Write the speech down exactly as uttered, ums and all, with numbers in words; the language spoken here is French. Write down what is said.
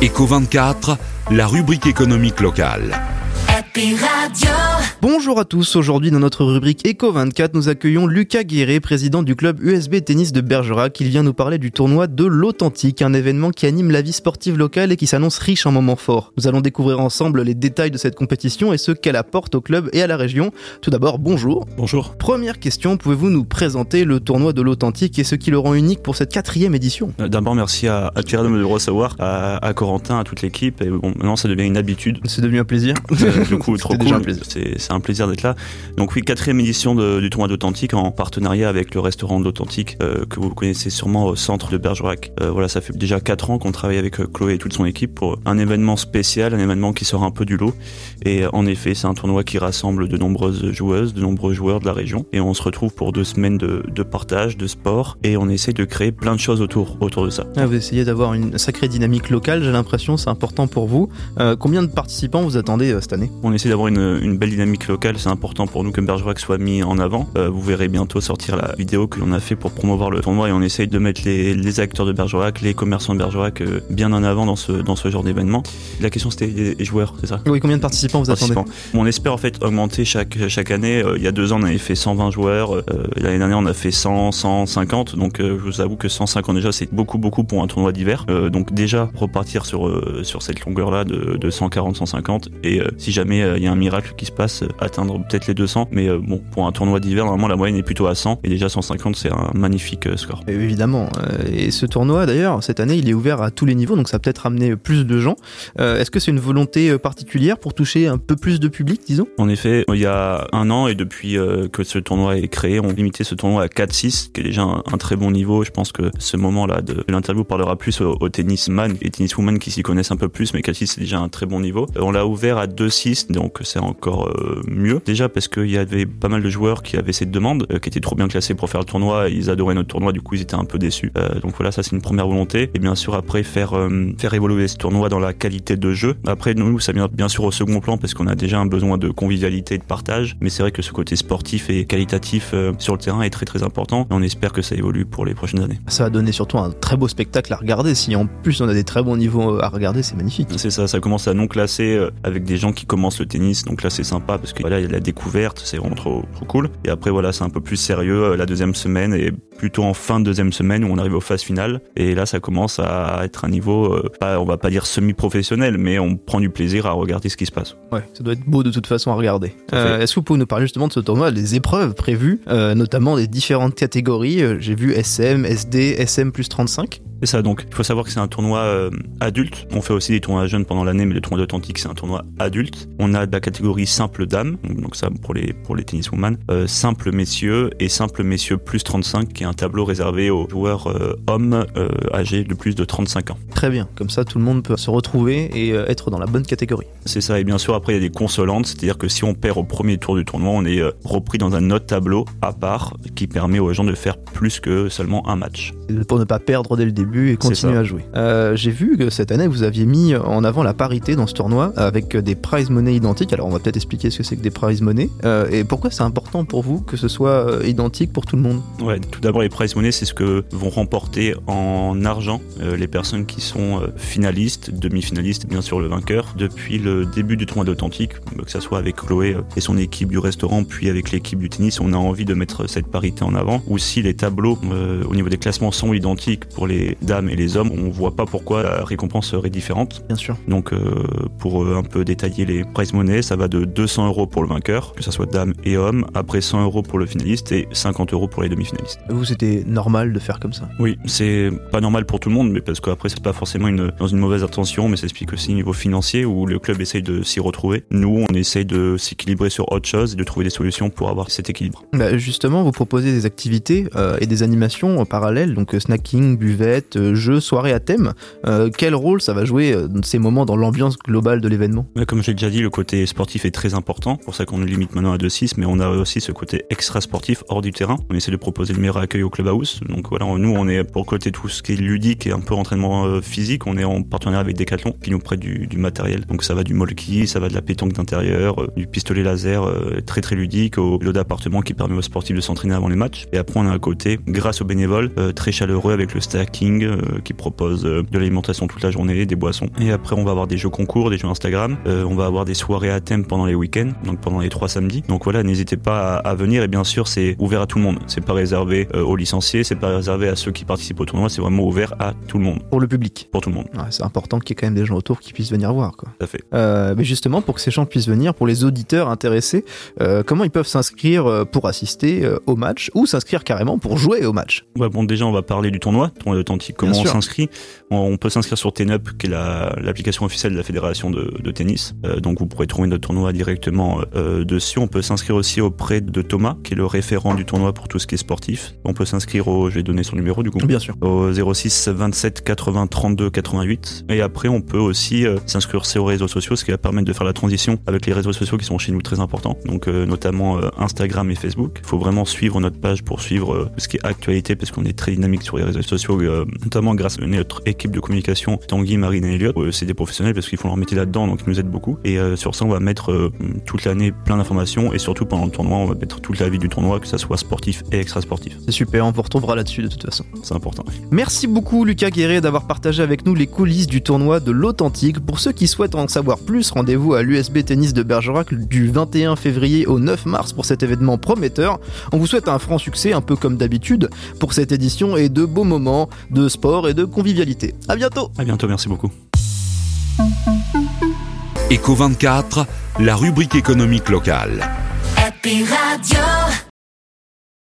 Éco vingt-quatre, la rubrique économique locale. Happy Radio. Bonjour à tous, aujourd'hui dans notre rubrique Éco vingt-quatre, nous accueillons Lucas Guéret, président du club U S B Tennis de Bergerac. Il vient nous parler du tournoi de l'Authentique, un événement qui anime la vie sportive locale et qui s'annonce riche en moments forts. Nous allons découvrir ensemble les détails de cette compétition et ce qu'elle apporte au club et à la région. Tout d'abord, bonjour. Bonjour. Première question, pouvez-vous nous présenter le tournoi de l'Authentique et ce qui le rend unique pour cette quatrième édition ? D'abord, merci à, à Pierre de me le recevoir, à, à Corentin, à toute l'équipe. Et bon, maintenant, ça devient une habitude. C'est devenu un plaisir. Euh, du coup, trop C'était cool. déjà un plaisir. C'est, c'est un plaisir d'être là. Donc oui, quatrième édition de, du tournoi d'Authentique en partenariat avec le restaurant de l'Authentique euh, que vous connaissez sûrement au centre de Bergerac. Euh, voilà, ça fait déjà quatre ans qu'on travaille avec euh, Chloé et toute son équipe pour un événement spécial, un événement qui sort un peu du lot. Et euh, en effet, c'est un tournoi qui rassemble de nombreuses joueuses, de nombreux joueurs de la région. Et on se retrouve pour deux semaines de, de partage, de sport. Et on essaie de créer plein de choses autour, autour de ça. Ah, vous essayez d'avoir une sacrée dynamique locale, j'ai l'impression, c'est important pour vous. Euh, combien de participants vous attendez euh, cette année ? On essaie d'avoir une, une belle dynamique locale, c'est important pour nous que Bergerac soit mis en avant. Euh, vous verrez bientôt sortir la vidéo que l'on a fait pour promouvoir le tournoi et on essaye de mettre les, les acteurs de Bergerac, les commerçants de Bergerac euh, bien en avant dans ce, dans ce genre d'événement. La question c'était les, les joueurs, c'est ça ? Oui, combien de participants vous attendez ? On espère en fait augmenter chaque, chaque année. Euh, il y a deux ans on avait fait cent vingt joueurs, euh, l'année dernière on a fait cent, cent cinquante, donc euh, je vous avoue que cent cinquante déjà c'est beaucoup beaucoup pour un tournoi d'hiver. Euh, donc déjà repartir sur, euh, sur cette longueur là de, de cent quarante, cent cinquante et euh, si jamais il euh, y a un miracle qui se passe, euh, atteindre peut-être les deux cents, mais euh, bon pour un tournoi d'hiver normalement la moyenne est plutôt à cent et déjà cent cinquante c'est un magnifique euh, score. Et évidemment, euh, et ce tournoi d'ailleurs cette année il est ouvert à tous les niveaux donc ça va peut-être amener plus de gens. Euh, est-ce que c'est une volonté particulière pour toucher un peu plus de public disons ? En effet, il y a un an et depuis euh, que ce tournoi est créé, on limitait ce tournoi à quatre six qui est déjà un, un très bon niveau. Je pense que ce moment là de l'interview parlera plus aux, aux tennisman et tenniswomen qui s'y connaissent un peu plus, mais quatre six c'est déjà un très bon niveau. Euh, on l'a ouvert à deux six donc c'est encore euh, mieux déjà parce qu'il y avait pas mal de joueurs qui avaient cette demande, euh, qui étaient trop bien classés pour faire le tournoi et ils adoraient notre tournoi, du coup ils étaient un peu déçus. Euh, donc voilà, ça c'est une première volonté et bien sûr après faire euh, faire évoluer ce tournoi dans la qualité de jeu. Après nous ça vient bien sûr au second plan parce qu'on a déjà un besoin de convivialité et de partage, mais c'est vrai que ce côté sportif et qualitatif euh, sur le terrain est très très important et on espère que ça évolue pour les prochaines années. Ça va donner surtout un très beau spectacle à regarder, si en plus on a des très bons niveaux à regarder, c'est magnifique. C'est ça, ça commence à non classer euh, avec des gens qui commencent le tennis, donc là c'est sympa parce que voilà, il y a de la découverte, c'est vraiment trop, trop cool. Et après voilà, c'est un peu plus sérieux euh, la deuxième semaine et plutôt en fin de deuxième semaine où on arrive aux phases finales et là ça commence à être un niveau, euh, pas, on va pas dire semi-professionnel, mais on prend du plaisir à regarder ce qui se passe. Ouais, ça doit être beau de toute façon à regarder. Euh, est-ce que vous pouvez nous parler justement de ce tournoi, des épreuves prévues, euh, notamment des différentes catégories ? J'ai vu S M, S D, S M plus trente-cinq. C'est ça, donc il faut savoir que c'est un tournoi euh, adulte. On fait aussi des tournois jeunes pendant l'année, mais le tournoi d'Authentique c'est un tournoi adulte. On a de la catégorie simple dame, donc ça pour les pour les tenniswomen, euh, simple messieurs et simple messieurs plus trente-cinq, qui est un tableau réservé aux joueurs euh, hommes euh, âgés de plus de trente-cinq ans. Très bien, comme ça tout le monde peut se retrouver et euh, être dans la bonne catégorie. C'est ça, et bien sûr après il y a des consolantes, c'est-à-dire que si on perd au premier tour du tournoi, on est euh, repris dans un autre tableau à part qui permet aux gens de faire plus que seulement un match. Pour ne pas perdre dès le début et continuer à jouer. Euh, j'ai vu que cette année vous aviez mis en avant la parité dans ce tournoi avec des prize money identiques. Alors on va peut-être expliquer ce que c'est que des prize money euh, et pourquoi c'est important pour vous que ce soit euh, identique pour tout le monde. Ouais, tout d'abord les prize money c'est ce que vont remporter en argent euh, les personnes qui sont euh, finalistes, demi-finalistes, bien sûr le vainqueur depuis le début du tournoi d'Authentique, que ça soit avec Chloé et son équipe du restaurant puis avec l'équipe du tennis. On a envie de mettre cette parité en avant. Ou si les tableaux euh, au niveau des classements sont identiques pour les dames et les hommes, on voit pas pourquoi la récompense serait différente. Bien sûr. Donc euh, pour euh, un peu détailler les prize money, ça va de deux cents euros pour le vainqueur, que ça soit dame et homme, après cent euros pour le finaliste et cinquante euros pour les demi-finalistes. Vous, c'était normal de faire comme ça ? Oui, c'est pas normal pour tout le monde, mais parce qu'après c'est pas forcément une, dans une mauvaise intention, mais ça explique aussi au niveau financier où le club essaye de s'y retrouver. Nous, on essaye de s'équilibrer sur autre chose et de trouver des solutions pour avoir cet équilibre. Bah justement, vous proposez des activités euh, et des animations en parallèle, donc euh, snacking, buvette, euh, jeux, soirées à thème. Euh, quel rôle ça va jouer euh, ces moments dans l'ambiance globale de l'événement ? Comme j'ai déjà dit, le côté sportif est très important, pour ça qu'on le limite maintenant à deux six, mais on a aussi ce côté extra sportif hors du terrain. On essaie de proposer le meilleur accueil au clubhouse. Donc voilà, nous on est pour côté tout ce qui est ludique et un peu entraînement euh, physique, on est en partenariat avec Decathlon qui nous prête du, du matériel. Donc ça va du molki, ça va de la pétanque d'intérieur, euh, du pistolet laser euh, très très ludique, au vélo d'appartement qui permet aux sportifs de s'entraîner avant les matchs. Et après on a un côté, grâce aux bénévoles, euh, très chaleureux avec le stacking euh, qui propose euh, de l'alimentation toute la journée, des boissons. Et après, on va avoir des jeux concours, des jeux Instagram. Euh, on va avoir des soirées à thème pendant les week-ends, donc pendant les trois samedis. Donc voilà, n'hésitez pas à, à venir. Et bien sûr, c'est ouvert à tout le monde. C'est pas réservé euh, aux licenciés, c'est pas réservé à ceux qui participent au tournoi. C'est vraiment ouvert à tout le monde. Pour le public. Pour tout le monde. Ouais, c'est important qu'il y ait quand même des gens autour qui puissent venir voir, quoi. Tout à fait. Euh, mais justement, pour que ces gens puissent venir, pour les auditeurs intéressés, euh, comment ils peuvent s'inscrire pour assister euh, au match ou s'inscrire carrément pour jouer au match? Ouais, bon, déjà, on va parler du tournoi, tournoi authentique. Comment on s'inscrit? On, on peut s'inscrire sur TenUp, qui est la, l'application officielle de la fédération de, de tennis. Euh, donc, vous pourrez trouver notre tournoi directement euh, dessus. On peut s'inscrire aussi auprès de Thomas, qui est le référent du tournoi pour tout ce qui est sportif. On peut s'inscrire au, je vais donner son numéro du coup. Bien sûr. Au zéro six vingt-sept quatre-vingts trente-deux quatre-vingt-huit. Et après, on peut aussi euh, s'inscrire sur les réseaux sociaux, ce qui va permettre de faire la transition avec les réseaux sociaux qui sont chez nous très importants. Donc, euh, notamment euh, Instagram et Facebook. Il faut vraiment suivre notre page pour suivre euh, ce qui est actualité, parce qu'on est très dynamique sur les réseaux sociaux, euh, notamment grâce à notre équipe de communication, Tanguy, Marine et Elliot. Euh, c'est des professionnels parce qu'ils font leur métier là-dedans, donc ils nous aident beaucoup. Et euh, sur ça, on va mettre euh, toute l'année plein d'informations, et surtout pendant le tournoi, on va mettre toute la vie du tournoi, que ça soit sportif et extra-sportif. C'est super, on vous retrouvera là-dessus de toute façon. C'est important. Merci beaucoup Lucas Guéret d'avoir partagé avec nous les coulisses du tournoi de l'Authentique. Pour ceux qui souhaitent en savoir plus, rendez-vous à l'U S B Tennis de Bergerac du vingt et un février au neuf mars pour cet événement prometteur. On vous souhaite un franc succès, un peu comme d'habitude, pour cette édition, et de beaux moments de sport et de convivialité. À bientôt. À bientôt, merci beaucoup. Éco vingt-quatre, la rubrique économique locale. Happy Radio.